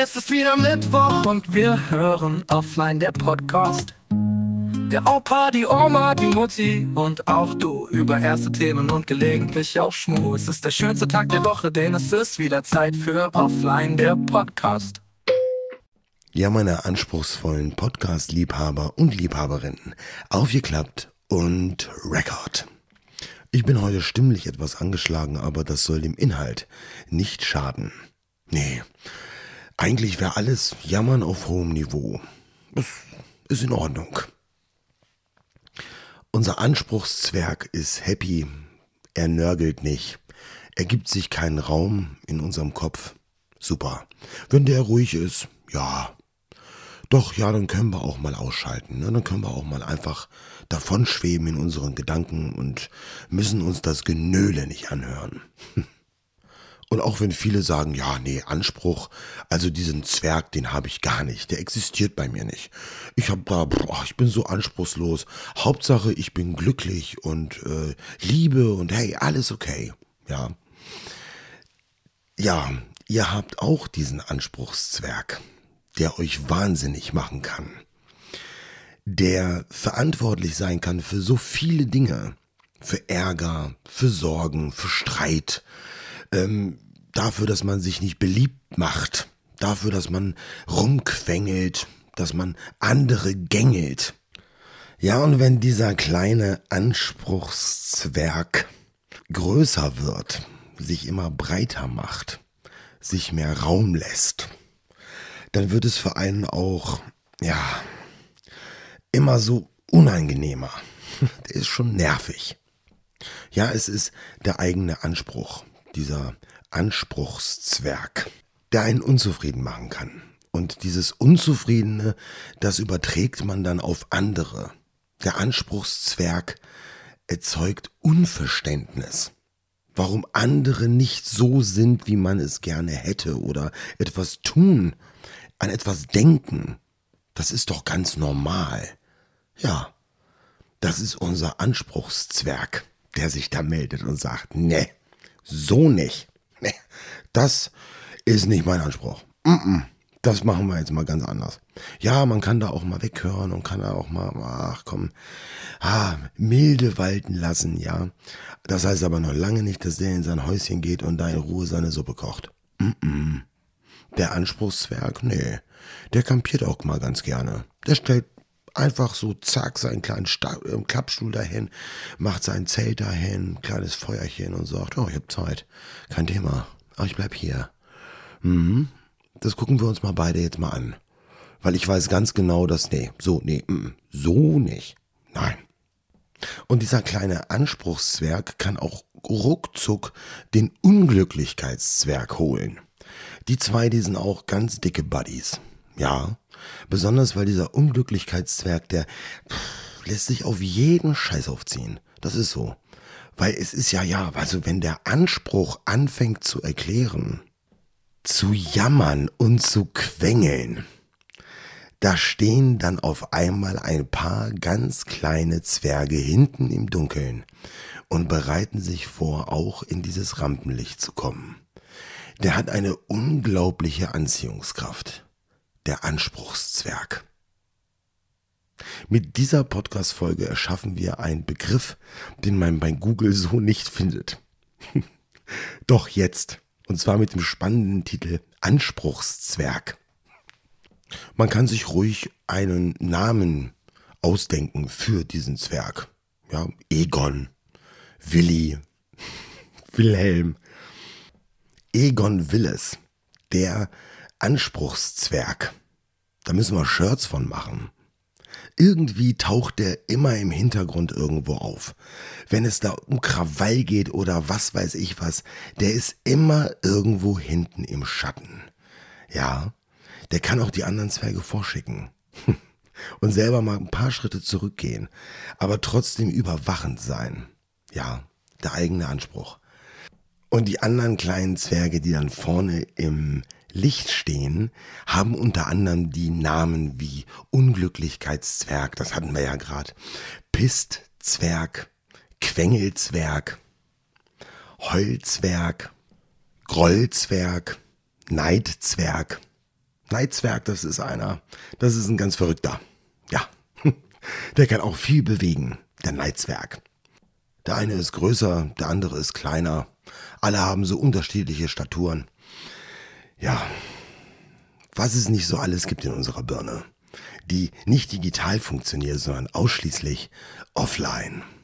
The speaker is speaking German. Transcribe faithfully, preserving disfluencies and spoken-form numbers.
Es ist wieder Mittwoch und wir hören Offline, der Podcast. Der Opa, die Oma, die Mutti und auch du über erste Themen und gelegentlich auch Schmu. Es ist der schönste Tag der Woche, denn es ist wieder Zeit für Offline, der Podcast. Ja, meine anspruchsvollen Podcast-Liebhaber und Liebhaberinnen, aufgeklappt und Record. Ich bin heute stimmlich etwas angeschlagen, aber das soll dem Inhalt nicht schaden. Nee, eigentlich wäre alles Jammern auf hohem Niveau. Das ist in Ordnung. Unser Anspruchszwerg ist happy, er nörgelt nicht, er gibt sich keinen Raum in unserem Kopf. Super. Wenn der ruhig ist, ja. Doch, ja, dann können wir auch mal ausschalten. Ne? Dann können wir auch mal einfach davonschweben in unseren Gedanken und müssen uns das Genöle nicht anhören. Und auch wenn viele sagen, ja, nee, Anspruch, also diesen Zwerg, den habe ich gar nicht, der existiert bei mir nicht. Ich hab da, boah, ich bin so anspruchslos. Hauptsache, ich bin glücklich und äh, liebe und hey, alles okay. Ja. Ja, ihr habt auch diesen Anspruchszwerg, der euch wahnsinnig machen kann, der verantwortlich sein kann für so viele Dinge, für Ärger, für Sorgen, für Streit, ähm, dafür, dass man sich nicht beliebt macht, dafür, dass man rumquengelt, dass man andere gängelt. Ja, und wenn dieser kleine Anspruchszwerg größer wird, sich immer breiter macht, sich mehr Raum lässt, dann wird es für einen auch, ja, immer so unangenehmer. Der ist schon nervig. Ja, es ist der eigene Anspruch, dieser Anspruchszwerg, der einen unzufrieden machen kann. Und dieses Unzufriedene, das überträgt man dann auf andere. Der Anspruchszwerg erzeugt Unverständnis. Warum andere nicht so sind, wie man es gerne hätte oder etwas tun, an etwas denken, das ist doch ganz normal. Ja, das ist unser Anspruchszwerg, der sich da meldet und sagt, nee, so nicht. Nee, das ist nicht mein Anspruch. Mm-mm, das machen wir jetzt mal ganz anders. Ja, man kann da auch mal weghören und kann da auch mal, ach komm, ah, milde walten lassen, ja. Das heißt aber noch lange nicht, dass der in sein Häuschen geht und da in Ruhe seine Suppe kocht. Mm-mm. Der Anspruchszwerg, nee, der kampiert auch mal ganz gerne. Der stellt einfach so, zack, seinen kleinen Sta- äh, Klappstuhl dahin, macht sein Zelt dahin, kleines Feuerchen und sagt, oh, ich hab Zeit, kein Thema, aber ich bleib hier. Mhm. Das gucken wir uns mal beide jetzt mal an. Weil ich weiß ganz genau, dass, nee, so, nee, mm, so nicht. Nein. Und dieser kleine Anspruchszwerg kann auch ruckzuck den Unglücklichkeitszwerg holen. Die zwei, die sind auch ganz dicke Buddies. Ja, besonders weil dieser Unglücklichkeitszwerg, der pff, lässt sich auf jeden Scheiß aufziehen. Das ist so. Weil es ist ja, ja, also wenn der Anspruch anfängt zu erklären, zu jammern und zu quengeln, da stehen dann auf einmal ein paar ganz kleine Zwerge hinten im Dunkeln und bereiten sich vor, auch in dieses Rampenlicht zu kommen. Der hat eine unglaubliche Anziehungskraft. Der Anspruchszwerg. Mit dieser Podcast-Folge erschaffen wir einen Begriff, den man bei Google so nicht findet. Doch jetzt. Und zwar mit dem spannenden Titel Anspruchszwerg. Man kann sich ruhig einen Namen ausdenken für diesen Zwerg. Ja, Egon, Willi, Wilhelm. Egon Willes, der Anspruchszwerg. Da müssen wir Shirts von machen. Irgendwie taucht der immer im Hintergrund irgendwo auf. Wenn es da um Krawall geht oder was weiß ich was, der ist immer irgendwo hinten im Schatten. Ja, der kann auch die anderen Zwerge vorschicken. Und selber mal ein paar Schritte zurückgehen, aber trotzdem überwachend sein. Ja, der eigene Anspruch. Und die anderen kleinen Zwerge, die dann vorne im Licht stehen, haben unter anderem die Namen wie Unglücklichkeitszwerg, das hatten wir ja gerade, Pistzwerg, Quengelzwerg, Heulzwerg, Grollzwerg, Neidzwerg. Neizwerg, das ist einer, das ist ein ganz Verrückter. Ja, der kann auch viel bewegen, der Neizwerg. Der eine ist größer, der andere ist kleiner. Alle haben so unterschiedliche Staturen. Ja, was es nicht so alles gibt in unserer Birne, die nicht digital funktioniert, sondern ausschließlich offline.